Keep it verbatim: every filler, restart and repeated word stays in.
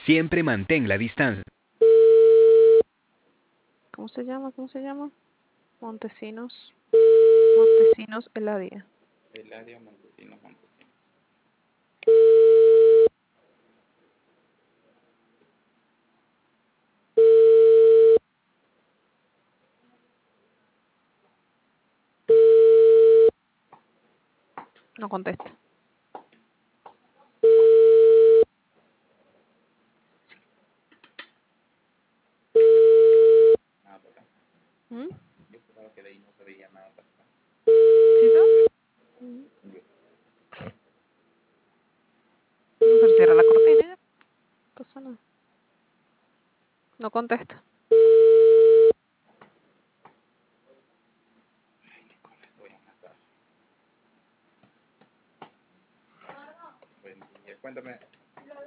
Siempre mantén la distancia. ¿Cómo se llama? ¿Cómo se llama? Montesinos. Montesinos Eladia. Eladio Montesinos Montesinos. No contesta. Nada para acá. ¿Mm? Yo pensaba que de ahí no se veía nada para acá. ¿Sí tú? Yo- Pero cierra la cortina ya. No pasa nada. No contesta.